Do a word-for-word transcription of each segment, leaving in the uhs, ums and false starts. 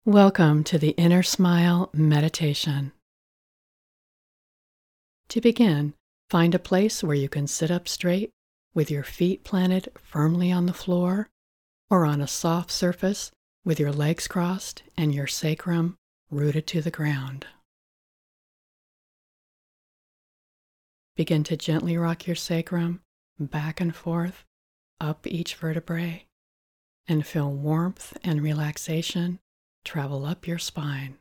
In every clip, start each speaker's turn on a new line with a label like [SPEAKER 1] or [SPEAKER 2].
[SPEAKER 1] Welcome to the Inner Smile Meditation. To begin, find a place where you can sit up straight with your feet planted firmly on the floor or on a soft surface with your legs crossed and your sacrum rooted to the ground. Begin to gently rock your sacrum back and forth up each vertebrae and feel warmth and relaxation travel up your spine.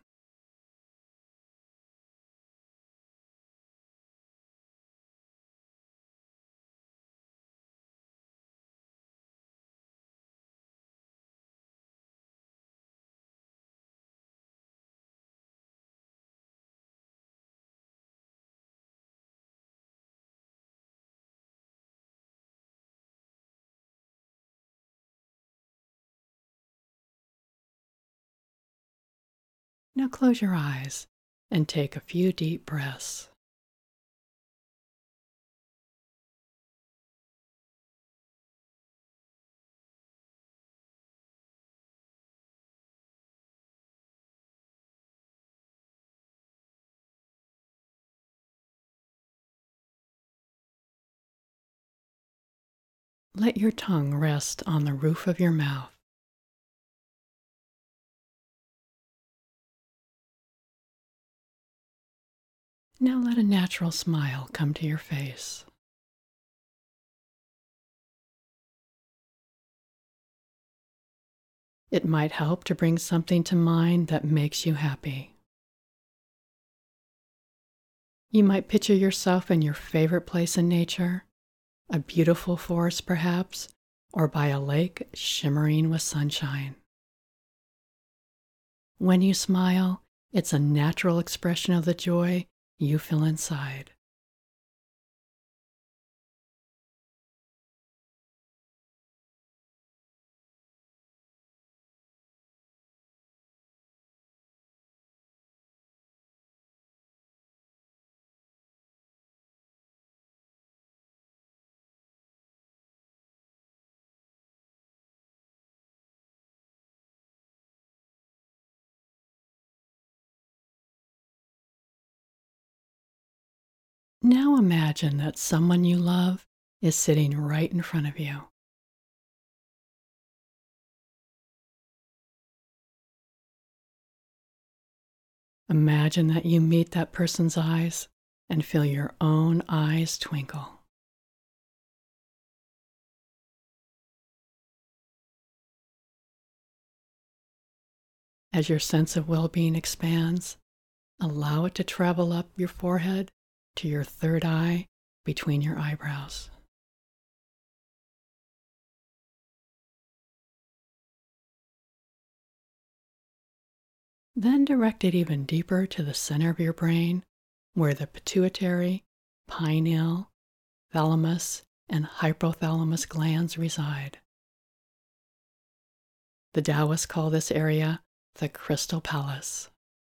[SPEAKER 1] Now close your eyes and take a few deep breaths. Let your tongue rest on the roof of your mouth. Now let a natural smile come to your face. It might help to bring something to mind that makes you happy. You might picture yourself in your favorite place in nature, a beautiful forest perhaps, or by a lake shimmering with sunshine. When you smile, it's a natural expression of the joy you feel inside. Now imagine that someone you love is sitting right in front of you. Imagine that you meet that person's eyes and feel your own eyes twinkle. As your sense of well-being expands, allow it to travel up your forehead to your third eye between your eyebrows. Then direct it even deeper to the center of your brain, where the pituitary, pineal, thalamus, and hypothalamus glands reside. The Taoists call this area the crystal palace.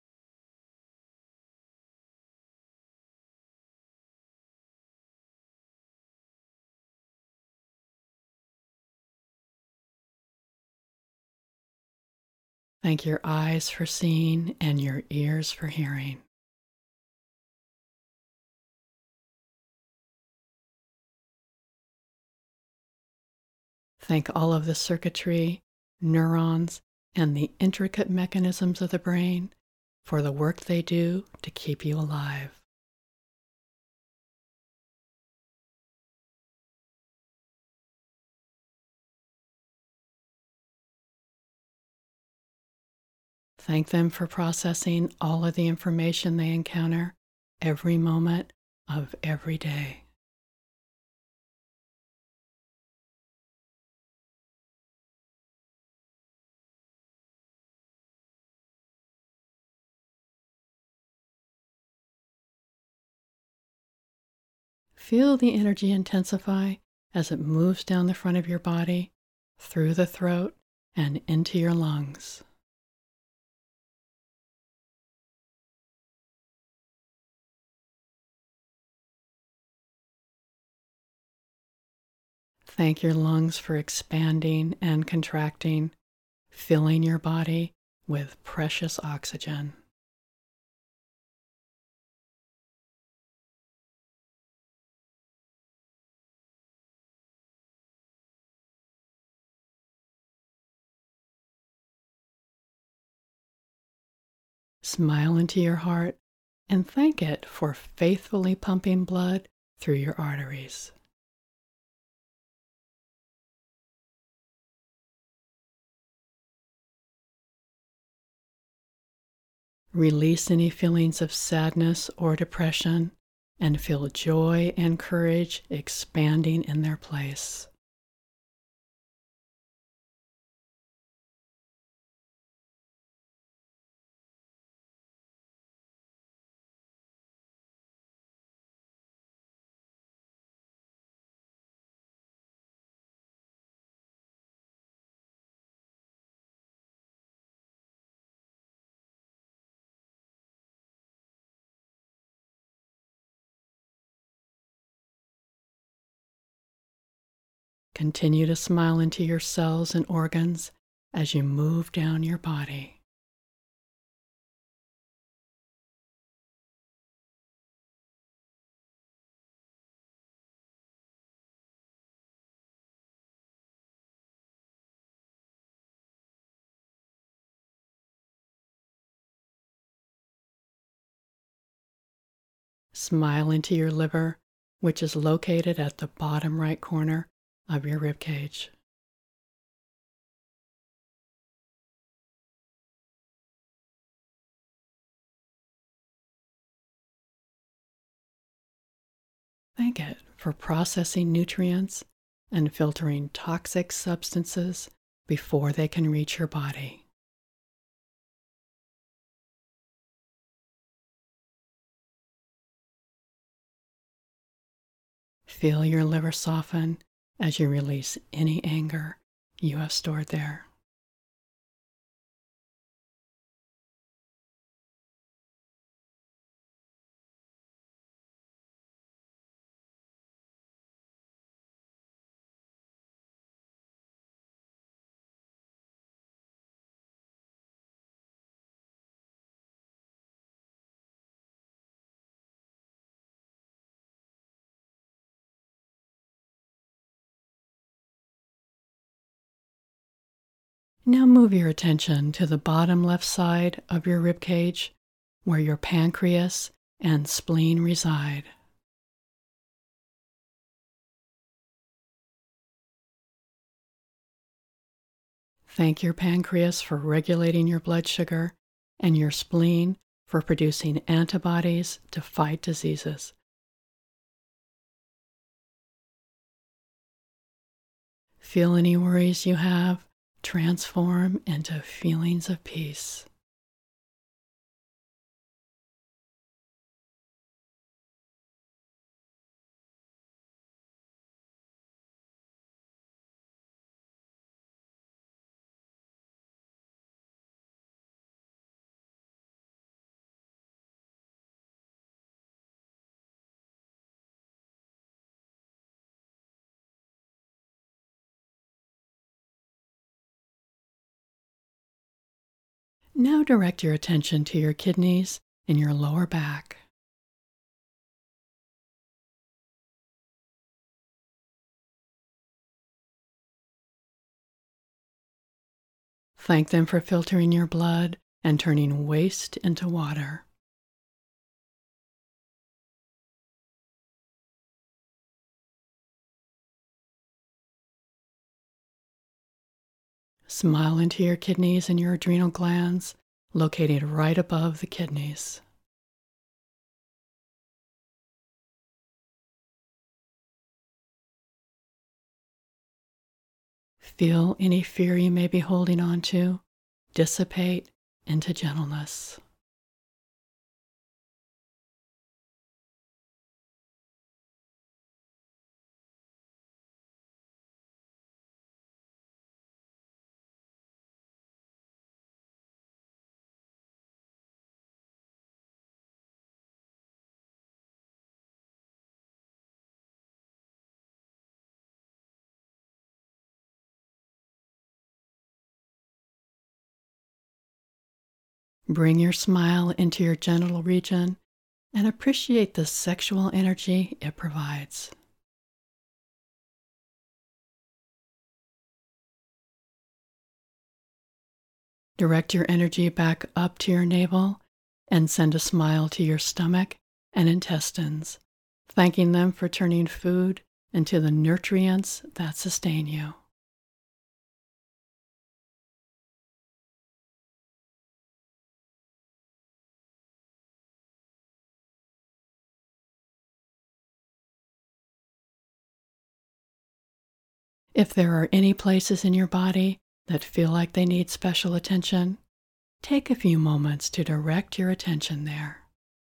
[SPEAKER 1] Thank your eyes for seeing and your ears for hearing. Thank all of the circuitry, neurons, and the intricate mechanisms of the brain for the work they do to keep you alive. Thank them for processing all of the information they encounter every moment of every day. Feel the energy intensify as it moves down the front of your body, through the throat, and into your lungs. Thank your lungs for expanding and contracting, filling your body with precious oxygen. Smile into your heart and thank it for faithfully pumping blood through your arteries. Release any feelings of sadness or depression and feel joy and courage expanding in their place. Continue to smile into your cells and organs as you move down your body. Smile into your liver, which is located at the bottom right corner of your rib cage. Thank it for processing nutrients and filtering toxic substances before they can reach your body. Feel your liver soften as you release any anger you have stored there. Now move your attention to the bottom left side of your rib cage, where your pancreas and spleen reside. Thank your pancreas for regulating your blood sugar and your spleen for producing antibodies to fight diseases. Feel any worries you have transform into feelings of peace. Now direct your attention to your kidneys in your lower back. Thank them for filtering your blood and turning waste into water. Smile into your kidneys and your adrenal glands, located right above the kidneys. Feel any fear you may be holding on to dissipate into gentleness. Bring your smile into your genital region and appreciate the sexual energy it provides. Direct your energy back up to your navel and send a smile to your stomach and intestines, thanking them for turning food into the nutrients that sustain you. If there are any places in your body that feel like they need special attention, take a few moments to direct your attention there.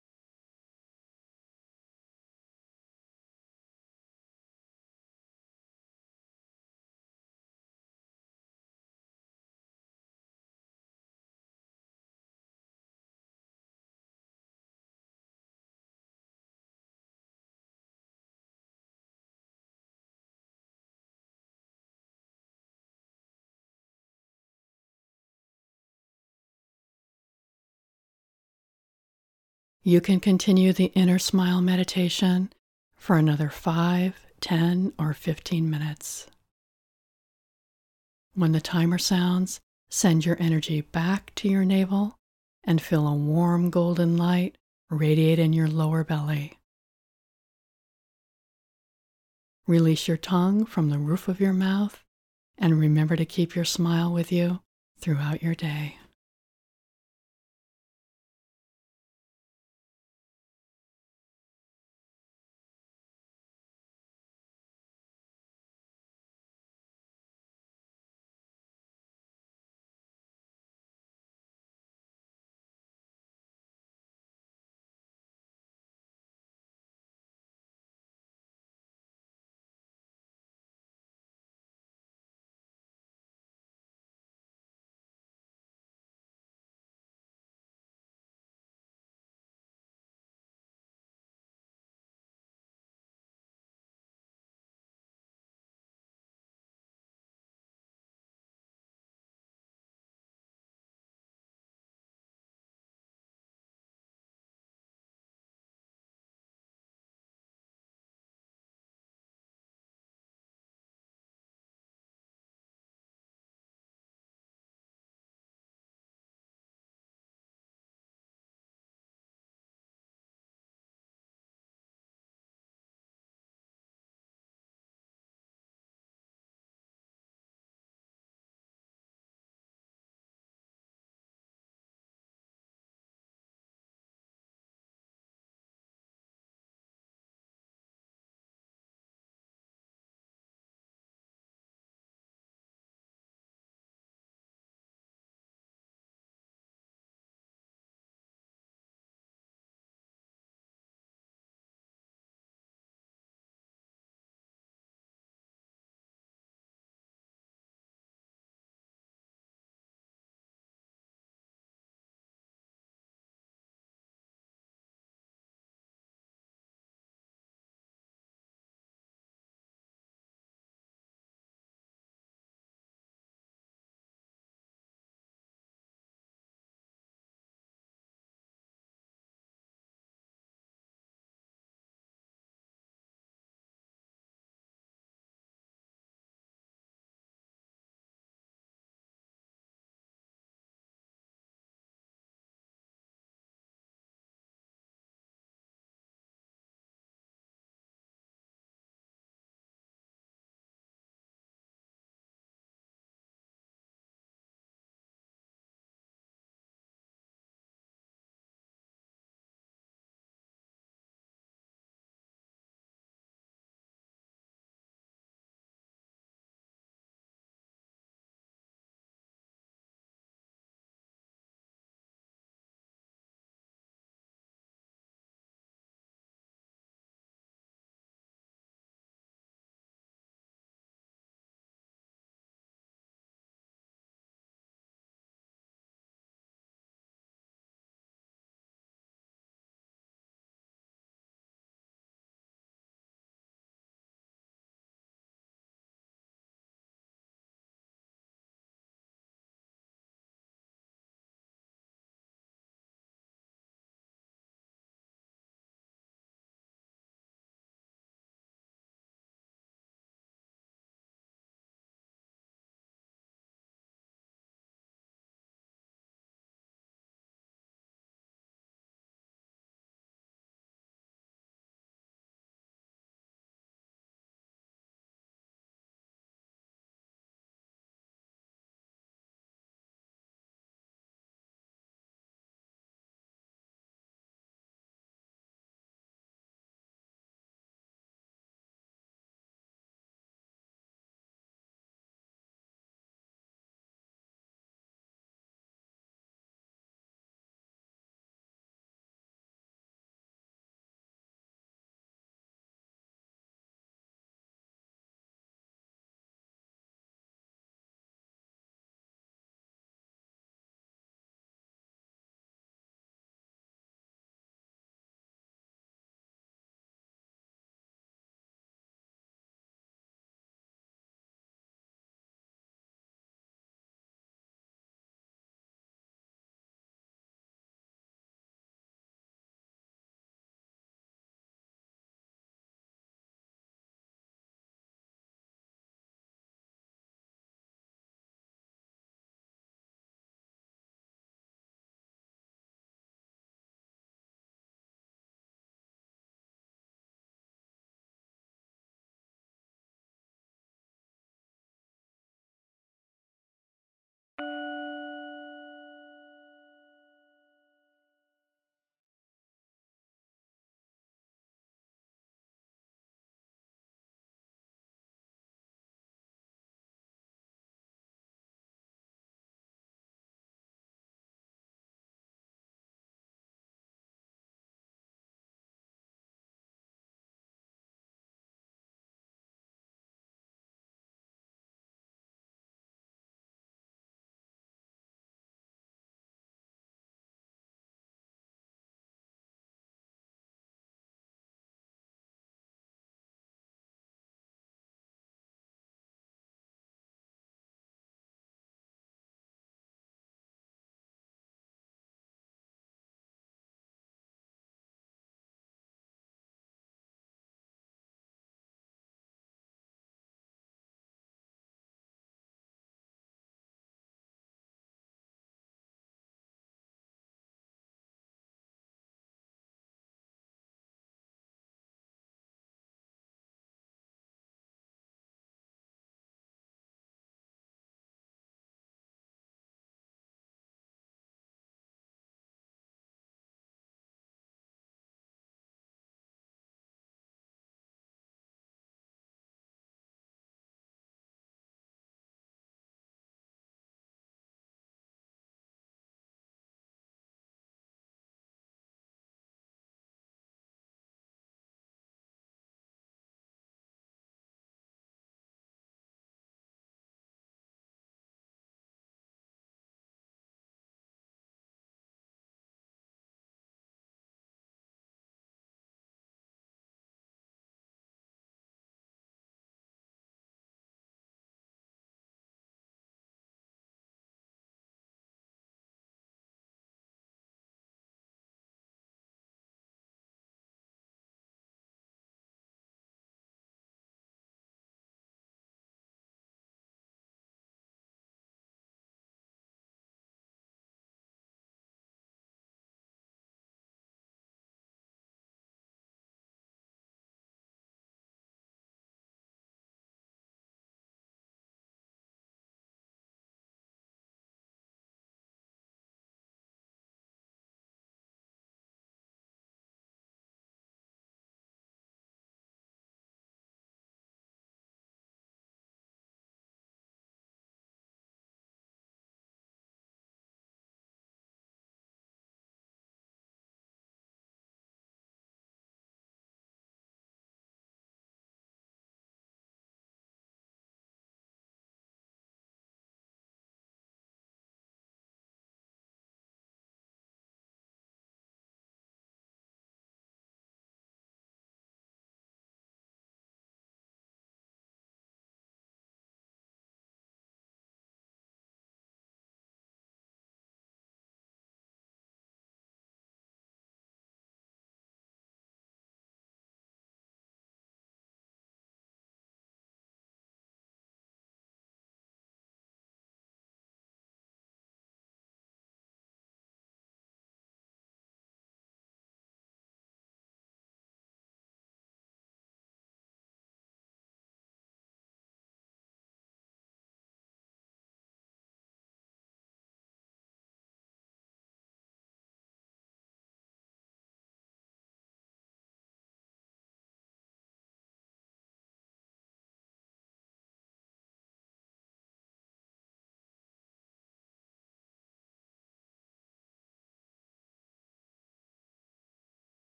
[SPEAKER 1] You can continue the inner smile meditation for another five, ten, or fifteen minutes. When the timer sounds, send your energy back to your navel and feel a warm golden light radiate in your lower belly. Release your tongue from the roof of your mouth and remember to keep your smile with you throughout your day.